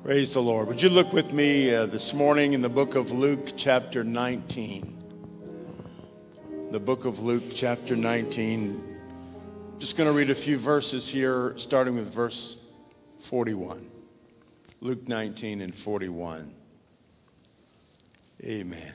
Praise the Lord. Would you look with me this morning in the book of Luke chapter 19? The book of Luke chapter 19. Just going to read a few verses here, starting with verse 41. Luke 19 and 41. Amen.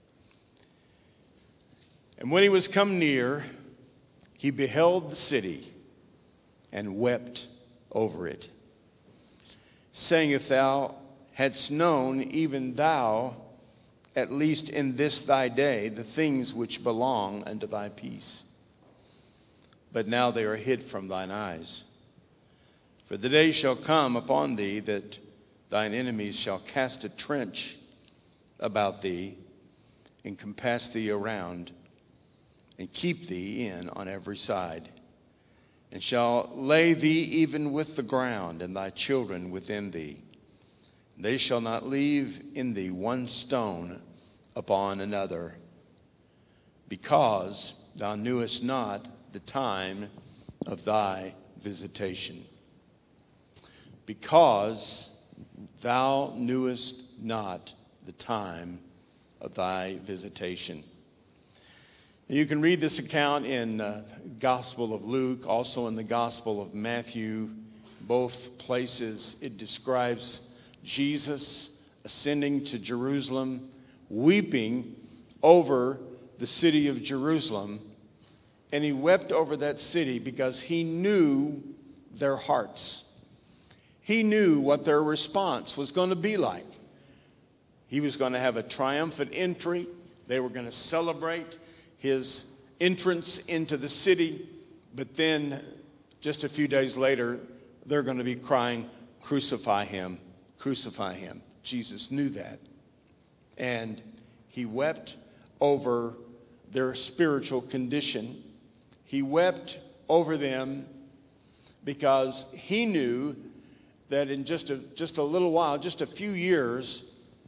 And when he was come near, he beheld the city and wept over it, saying, if thou hadst known, even thou, at least in this thy day, the things which belong unto thy peace. But now they are hid from thine eyes. For the day shall come upon thee that thine enemies shall cast a trench about thee, and compass thee around, and keep thee in on every side, and shall lay thee even with the ground, and thy children within thee. They shall not leave in thee one stone upon another, because thou knewest not the time of thy visitation. Because thou knewest not the time of thy visitation. You can read this account in the Gospel of Luke, also in the Gospel of Matthew. Both places it describes Jesus ascending to Jerusalem, weeping over the city of Jerusalem. And he wept over that city because he knew their hearts. He knew what their response was going to be like. He was going to have a triumphant entry. They were going to celebrate his entrance into the city, but then just a few days later, they're going to be crying, crucify him, crucify him. Jesus knew that. And he wept over their spiritual condition. He wept over them because he knew that in just a little while, just a few years,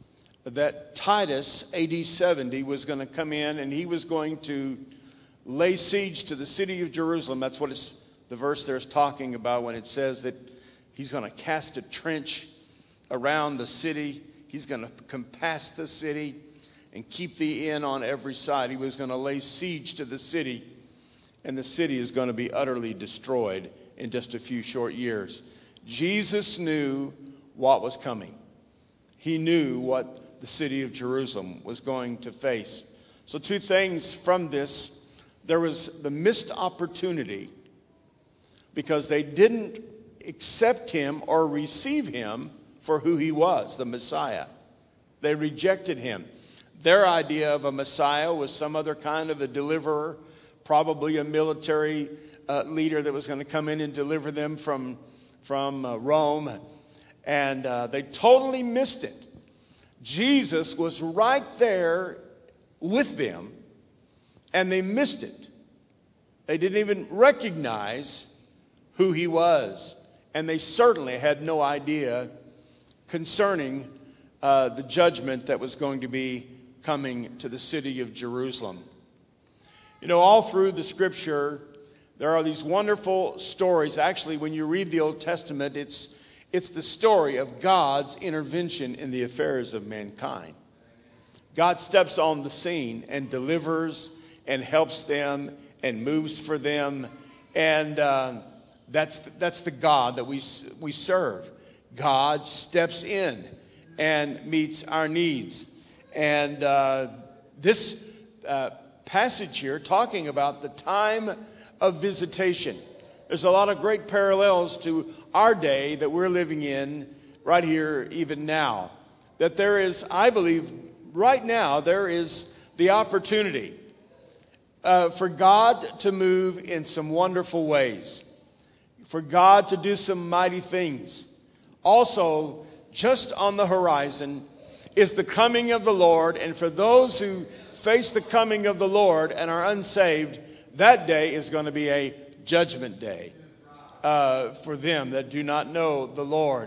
that Titus, AD 70, was going to come in and he was going to lay siege to the city of Jerusalem. That's what the verse there is talking about when it says that he's going to cast a trench around the city. He's going to compass the city and keep thee in on every side. He was going to lay siege to the city, and the city is going to be utterly destroyed in just a few short years. Jesus knew what was coming. He knew what the city of Jerusalem was going to face. So two things from this. There was the missed opportunity because they didn't accept him or receive him for who he was, the Messiah. They rejected him. Their idea of a Messiah was some other kind of a deliverer, probably a military leader that was going to come in and deliver them from Rome. And they totally missed it. Jesus was right there with them, and they missed it. They didn't even recognize who he was, and they certainly had no idea concerning the judgment that was going to be coming to the city of Jerusalem. You know, all through the scripture, there are these wonderful stories. Actually, when you read the Old Testament, it's the story of God's intervention in the affairs of mankind. God steps on the scene and delivers and helps them and moves for them. And that's the God that we serve. God steps in and meets our needs. And this passage here talking about the time of visitation. There's a lot of great parallels to our day that we're living in right here, even now. That there is, I believe, right now, there is the opportunity for God to move in some wonderful ways. For God to do some mighty things. Also, just on the horizon is the coming of the Lord. And for those who face the coming of the Lord and are unsaved, that day is going to be a judgment day for them that do not know the Lord.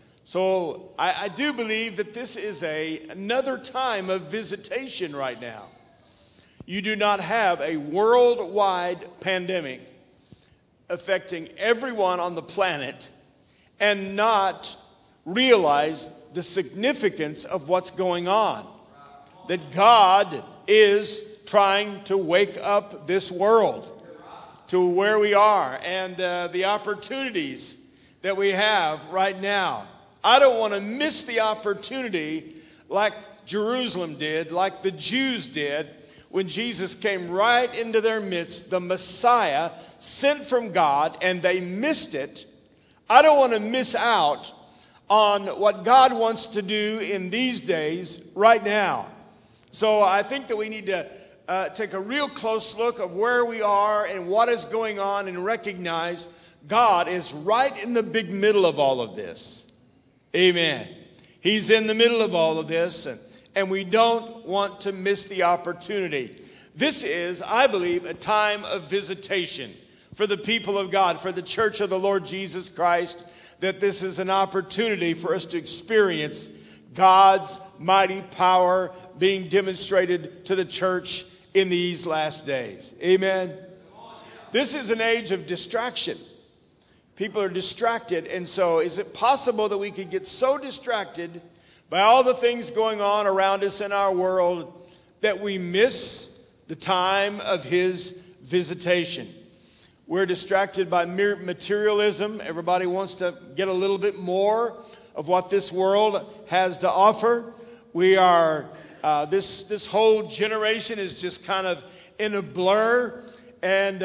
So I do believe that this is another time of visitation right now. You do not have a worldwide pandemic affecting everyone on the planet and not realize the significance of what's going on. That God is trying to wake up this world to where we are and the opportunities that we have right now. I don't want to miss the opportunity like Jerusalem did, like the Jews did, when Jesus came right into their midst, the Messiah sent from God, and they missed it. I don't want to miss out on what God wants to do in these days right now. So I think that we need to take a real close look of where we are and what is going on and recognize God is right in the big middle of all of this. Amen. He's in the middle of all of this, and we don't want to miss the opportunity. This is, I believe, a time of visitation for the people of God, for the church of the Lord Jesus Christ, that this is an opportunity for us to experience God's mighty power being demonstrated to the church in these last days. Amen. This is an age of distraction. People are distracted, and so is it possible that we could get so distracted by all the things going on around us in our world that we miss the time of His visitation? We're distracted by materialism. Everybody wants to get a little bit more of what this world has to offer. We are, this whole generation is just kind of in a blur. And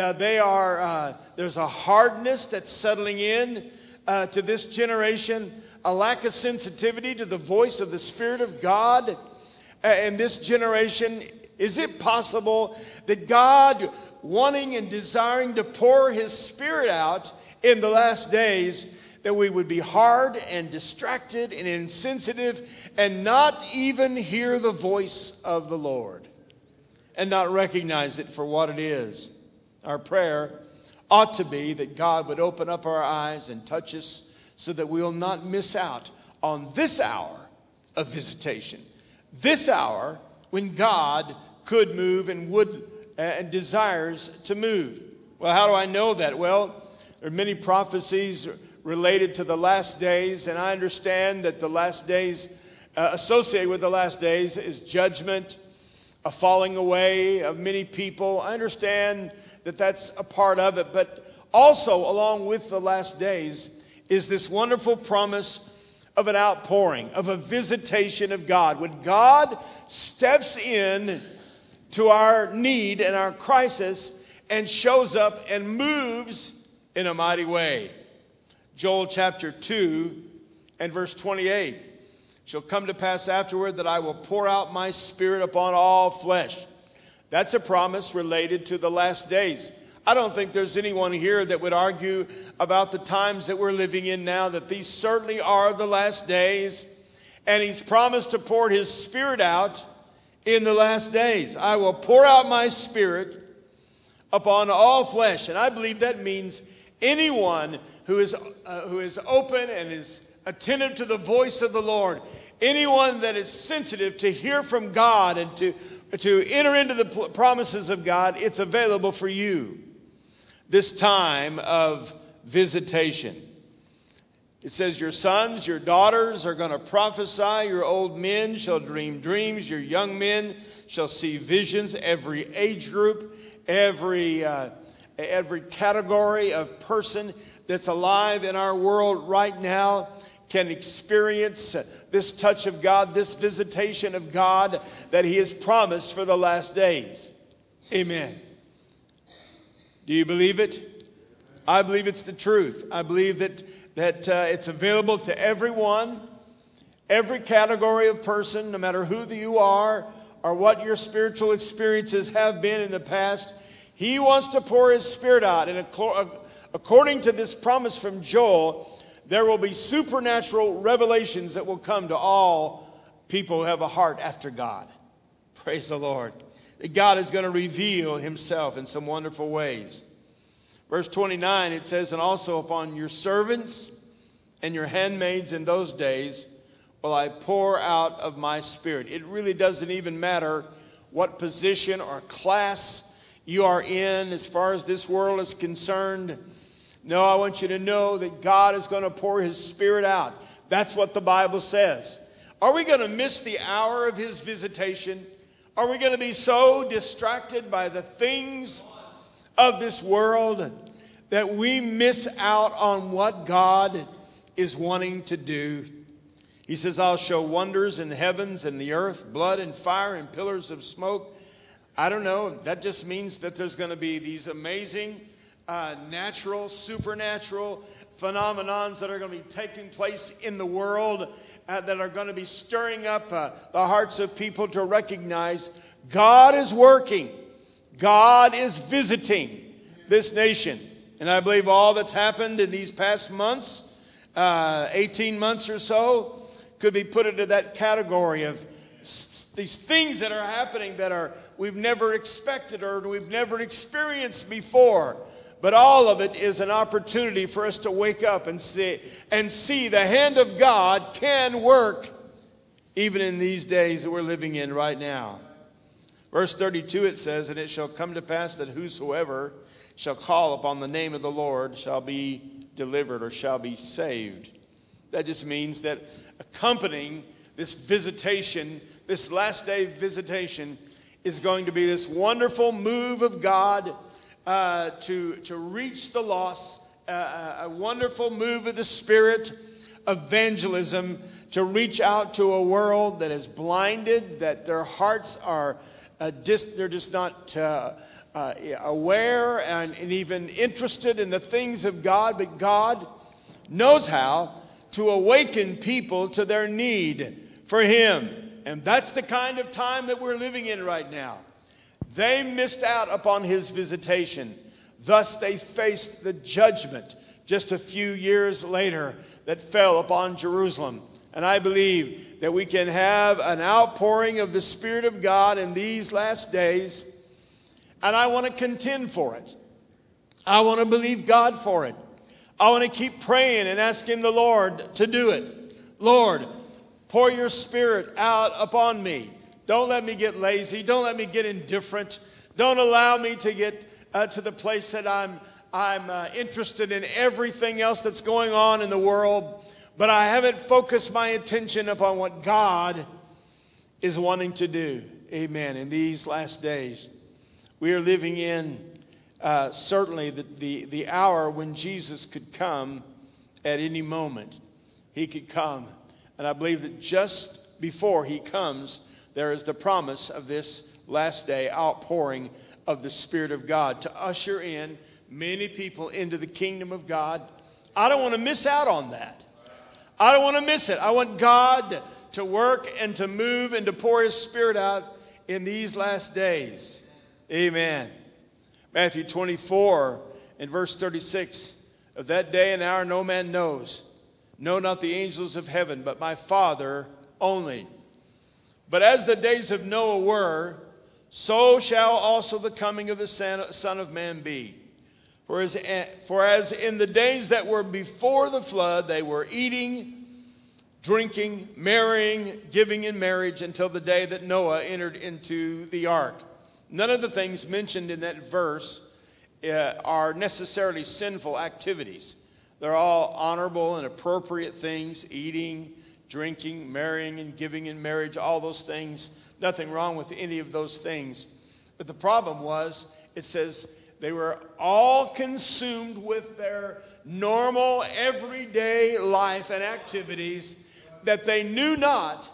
there's a hardness that's settling in to this generation, a lack of sensitivity to the voice of the Spirit of God. In this generation, is it possible that God, wanting and desiring to pour His Spirit out in the last days, that we would be hard and distracted and insensitive and not even hear the voice of the Lord and not recognize it for what it is? Our prayer ought to be that God would open up our eyes and touch us so that we'll not miss out on this hour of visitation. This hour when God could move and would and desires to move. Well, how do I know that? Well, there are many prophecies related to the last days, and I understand that the last days, associated with the last days, is judgment, a falling away of many people. I understand that that's a part of it, but also along with the last days is this wonderful promise of an outpouring, of a visitation of God. When God steps in to our need and our crisis and shows up and moves in a mighty way. Joel chapter 2 and verse 28. Shall come to pass afterward that I will pour out my Spirit upon all flesh. That's a promise related to the last days. I don't think there's anyone here that would argue about the times that we're living in now, that these certainly are the last days. And He's promised to pour His Spirit out in the last days. I will pour out my Spirit upon all flesh. And I believe that means anyone who is open and is attentive to the voice of the Lord, anyone that is sensitive to hear from God and to enter into the promises of God, it's available for you. This time of visitation. It says, your sons, your daughters are going to prophesy. Your old men shall dream dreams. Your young men shall see visions. Every age group, every category of person that's alive in our world right now can experience this touch of God, this visitation of God that He has promised for the last days. Amen. Do you believe it? I believe it's the truth. I believe that it's available to everyone, every category of person, no matter who you are or what your spiritual experiences have been in the past. He wants to pour His Spirit out. And according to this promise from Joel, there will be supernatural revelations that will come to all people who have a heart after God. Praise the Lord. That God is going to reveal Himself in some wonderful ways. Verse 29, it says, and also upon your servants and your handmaids in those days will I pour out of my Spirit. It really doesn't even matter what position or class you are in as far as this world is concerned. No, I want you to know that God is going to pour His Spirit out. That's what the Bible says. Are we going to miss the hour of his visitation? Are we going to be so distracted by the things of this world that we miss out on what God is wanting to do? He says, I'll show wonders in the heavens and the earth, blood and fire and pillars of smoke. I don't know. That just means that there's going to be these amazing natural, supernatural phenomenons that are going to be taking place in the world that are going to be stirring up the hearts of people to recognize God is working. God is visiting this nation. And I believe all that's happened in these past months, 18 months or so, could be put into that category of these things that are happening that we've never expected or we've never experienced before. But all of it is an opportunity for us to wake up and see the hand of God can work even in these days that we're living in right now. Verse 32, it says, and it shall come to pass that whosoever shall call upon the name of the Lord shall be delivered or shall be saved. That just means that accompanying this visitation, this last day visitation, is going to be this wonderful move of God to reach the lost, a wonderful move of the Spirit, evangelism, to reach out to a world that is blinded, that their hearts are they're just not aware and even interested in the things of God, but God knows how to awaken people to their need for Him. And that's the kind of time that we're living in right now. They missed out upon His visitation. Thus they faced the judgment just a few years later that fell upon Jerusalem. And I believe that we can have an outpouring of the Spirit of God in these last days. And I want to contend for it. I want to believe God for it. I want to keep praying and asking the Lord to do it. Lord, pour your Spirit out upon me. Don't let me get lazy. Don't let me get indifferent. Don't allow me to get to the place that I'm interested in everything else that's going on in the world, but I haven't focused my attention upon what God is wanting to do. Amen. In these last days, we are living in certainly the hour when Jesus could come at any moment. He could come. And I believe that just before He comes, there is the promise of this last day outpouring of the Spirit of God to usher in many people into the kingdom of God. I don't want to miss out on that. I don't want to miss it. I want God to work and to move and to pour His Spirit out in these last days. Amen. Matthew 24 and verse 36. Of that day and hour no man knows. No, not the angels of heaven, but my Father only. But as the days of Noah were, so shall also the coming of the Son of Man be. For as in the days that were before the flood, they were eating, drinking, marrying, giving in marriage until the day that Noah entered into the ark. None of the things mentioned in that verse are necessarily sinful activities. They're all honorable and appropriate things: eating, drinking, marrying, and giving in marriage, all those things. Nothing wrong with any of those things. But the problem was, it says, they were all consumed with their normal, everyday life and activities that they knew not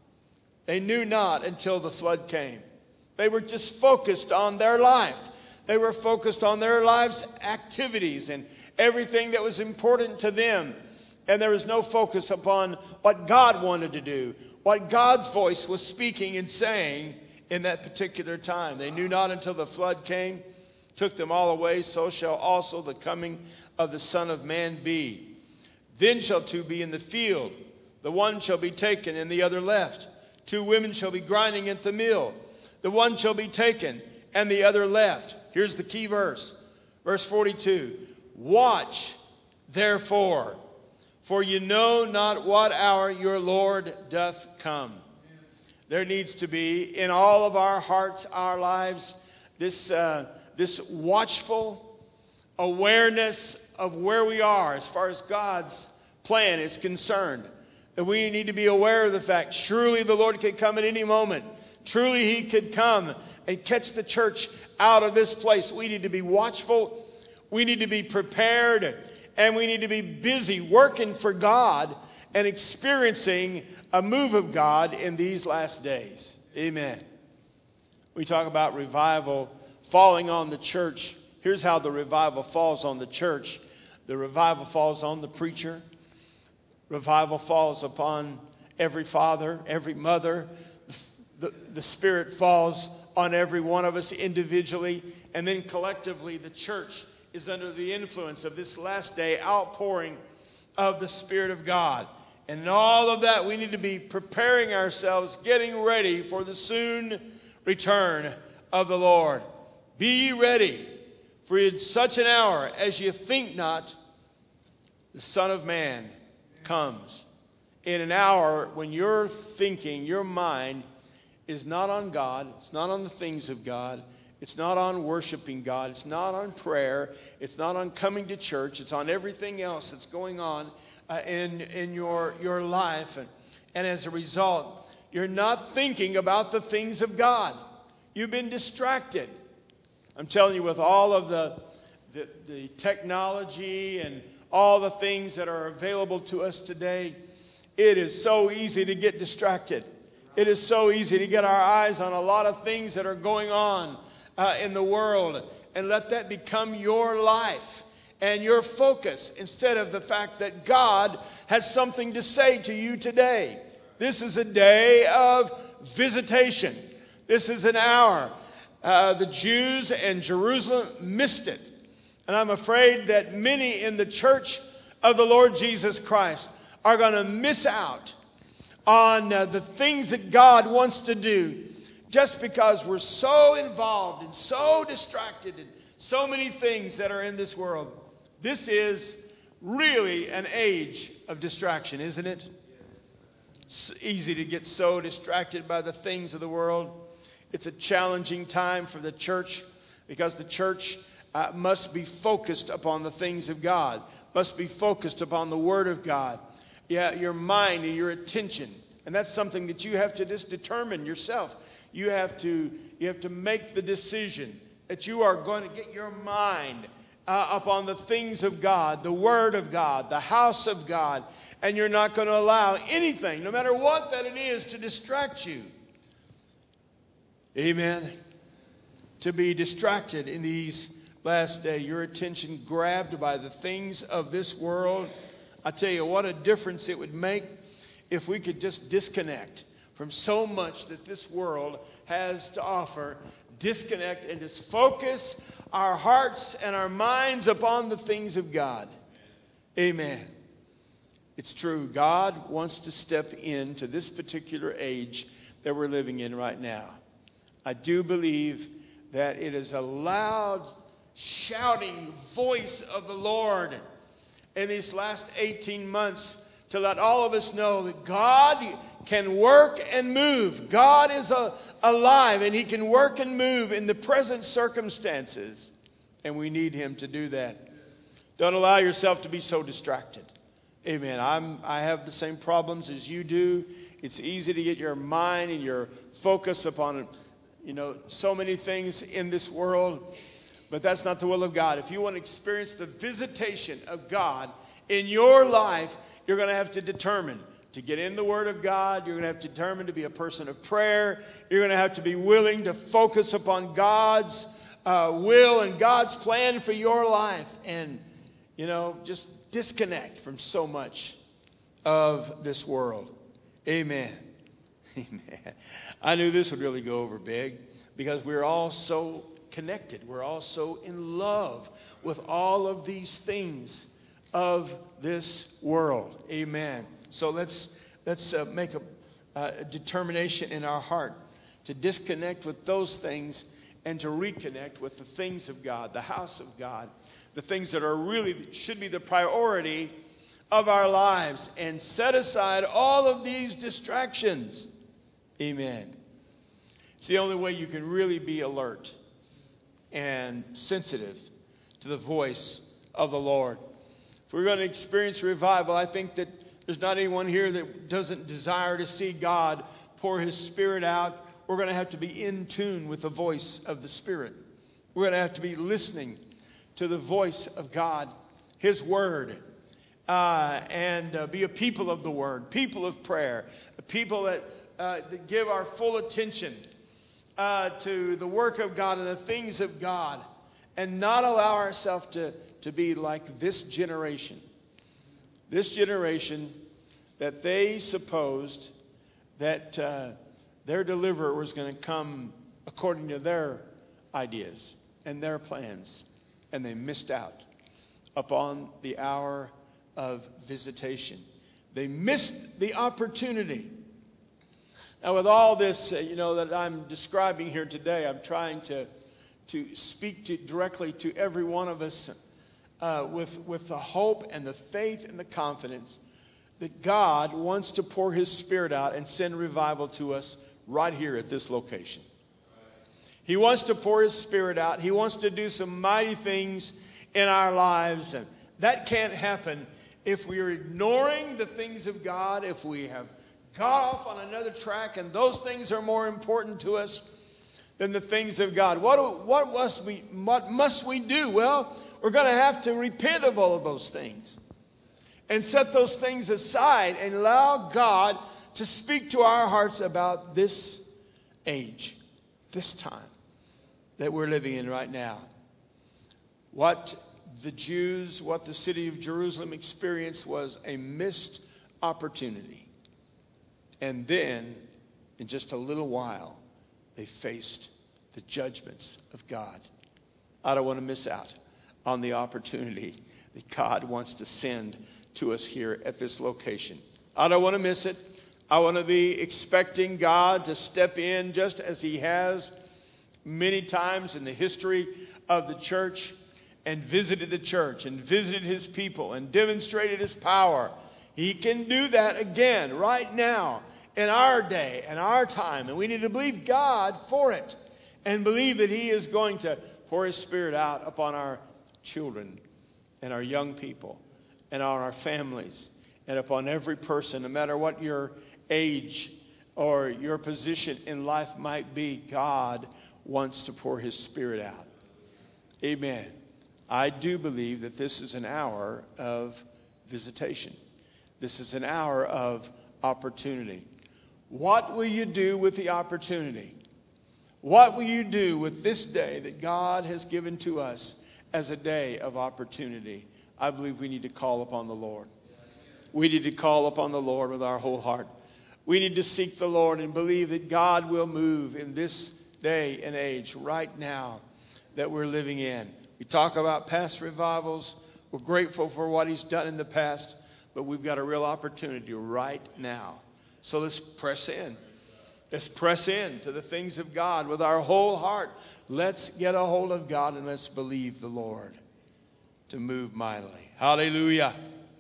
until the flood came. They were just focused on their life. They were focused on their lives' activities and everything that was important to them. And there was no focus upon what God wanted to do, what God's voice was speaking and saying in that particular time. They knew not until the flood came, took them all away. So shall also the coming of the Son of Man be. Then shall two be in the field. The one shall be taken and the other left. Two women shall be grinding at the mill. The one shall be taken and the other left. Here's the key verse. Verse 42. Watch, therefore, for you know not what hour your Lord doth come. There needs to be in all of our hearts, our lives, this watchful awareness of where we are as far as God's plan is concerned. That we need to be aware of the fact, surely the Lord could come at any moment. Truly He could come and catch the church out of this place. We need to be watchful. We need to be prepared. And we need to be busy working for God and experiencing a move of God in these last days. Amen. We talk about revival falling on the church. Here's how the revival falls on the church. The revival falls on the preacher. Revival falls upon every father, every mother. The Spirit falls on every one of us individually. And then collectively, the church is under the influence of this last day outpouring of the Spirit of God. And in all of that, we need to be preparing ourselves, getting ready for the soon return of the Lord. Be ye ready, for in such an hour as ye think not, the Son of Man comes. In an hour when your thinking, your mind is not on God, it's not on the things of God, it's not on worshiping God, it's not on prayer, it's not on coming to church, it's on everything else that's going on in your life. And as a result, you're not thinking about the things of God. You've been distracted. I'm telling you, with all of the technology and all the things that are available to us today, it is so easy to get distracted. It is so easy to get our eyes on a lot of things that are going on in the world and let that become your life and your focus instead of the fact that God has something to say to you today. This is a day of visitation. This is an hour. The Jews and Jerusalem missed it. And I'm afraid that many in the church of the Lord Jesus Christ are going to miss out on the things that God wants to do just because we're so involved and so distracted in so many things that are in this world. This is really an age of distraction, isn't it? It's easy to get so distracted by the things of the world. It's a challenging time for the church because the church must be focused upon the things of God, must be focused upon the Word of God. Yeah, your mind and your attention. And that's something that you have to just determine yourself. You have to make the decision that you are going to get your mind upon the things of God, the Word of God, the house of God, and you're not going to allow anything, no matter what that it is, to distract you. Amen. To be distracted in these last days, your attention grabbed by the things of this world. I tell you what a difference it would make if we could just disconnect from so much that this world has to offer. Disconnect and just focus our hearts and our minds upon the things of God. Amen. It's true. God wants to step into this particular age that we're living in right now. I do believe that it is a loud, shouting voice of the Lord in these last 18 months to let all of us know that God can work and move. God is alive and He can work and move in the present circumstances. And we need Him to do that. Don't allow yourself to be so distracted. Amen. I have the same problems as you do. It's easy to get your mind and your focus upon, so many things in this world. But that's not the will of God. If you want to experience the visitation of God in your life, you're going to have to determine to get in the Word of God. You're going to have to determine to be a person of prayer. You're going to have to be willing to focus upon God's will and God's plan for your life. And, just disconnect from so much of this world. Amen. Amen. I knew this would really go over big because we're all so connected. We're all so in love with all of these things of this world. Amen. So let's make a determination in our heart to disconnect with those things and to reconnect with the things of God, the house of God, the things that are really should be the priority of our lives, and set aside all of these distractions. Amen. It's the only way you can really be alert and sensitive to the voice of the Lord. If we're going to experience revival, I think that There's not anyone here that doesn't desire to see God pour his Spirit out. We're going to have to be in tune with the voice of the Spirit. We're going to have to be listening to the voice of God, his word, and be a people of the word, people of prayer, people that give our full attention to the work of God and the things of God, and not allow ourselves to be like this generation. This generation that they supposed that their deliverer was going to come according to their ideas and their plans. And they missed out upon the hour of visitation. They missed the opportunity. Now, with all this, that I'm describing here today, I'm trying to speak directly to every one of us with the hope and the faith and the confidence that God wants to pour his Spirit out and send revival to us right here at this location. He wants to pour his Spirit out. He wants to do some mighty things in our lives. And that can't happen if we are ignoring the things of God, if we have got off on another track and those things are more important to us than the things of God. What must we do? Well, we're going to have to repent of all of those things and set those things aside and allow God to speak to our hearts about this age, this time that we're living in right now. What the Jews, what the city of Jerusalem experienced was a missed opportunity. And then, in just a little while, they faced the judgments of God. I don't want to miss out on the opportunity that God wants to send to us here at this location. I don't want to miss it. I want to be expecting God to step in just as he has many times in the history of the church, and visited the church and visited his people and demonstrated his power. He can do that again right now in our day and our time. And we need to believe God for it and believe that he is going to pour his Spirit out upon our children and our young people and on our families and upon every person, no matter what your age or your position in life might be. God wants to pour his Spirit out. Amen. I do believe that this is an hour of visitation. This is an hour of opportunity. What will you do with the opportunity? What will you do with this day that God has given to us as a day of opportunity? I believe we need to call upon the Lord. We need to call upon the Lord with our whole heart. We need to seek the Lord and believe that God will move in this day and age right now that we're living in. We talk about past revivals. We're grateful for what he's done in the past, but we've got a real opportunity right now. So let's press in. Let's press in to the things of God with our whole heart. Let's get a hold of God and let's believe the Lord to move mightily. Hallelujah.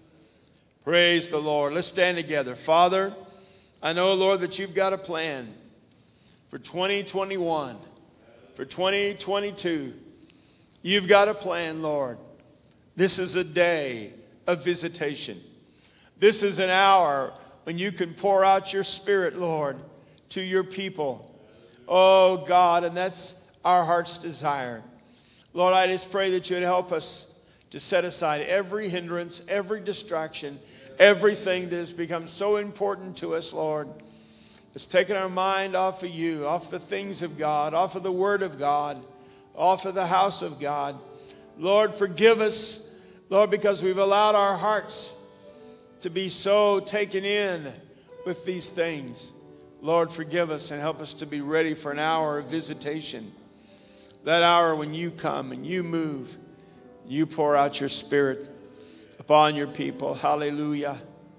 Praise the Lord. Let's stand together. Father, I know, Lord, that you've got a plan for 2021, for 2022. You've got a plan, Lord. This is a day of visitation. This is an hour when you can pour out your Spirit, Lord, to your people. Oh, God, and that's our heart's desire. Lord, I just pray that you'd help us to set aside every hindrance, every distraction, everything that has become so important to us, Lord. It's taken our mind off of you, off the things of God, off of the Word of God, off of the house of God. Lord, forgive us, Lord, because we've allowed our hearts to be so taken in with these things. Lord, forgive us and help us to be ready for an hour of visitation. That hour when you come and you move, you pour out your Spirit upon your people. Hallelujah.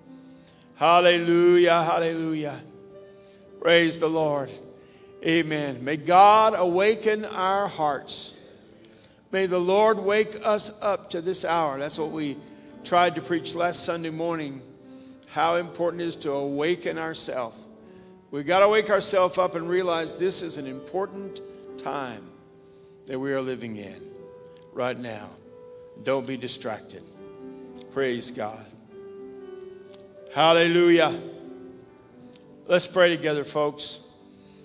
Hallelujah. Hallelujah. Praise the Lord. Amen. May God awaken our hearts. May the Lord wake us up to this hour. That's what we tried to preach last Sunday morning. How important it is to awaken ourselves. We've got to wake ourselves up and realize this is an important time that we are living in right now. Don't be distracted. Praise God. Hallelujah. Let's pray together, folks.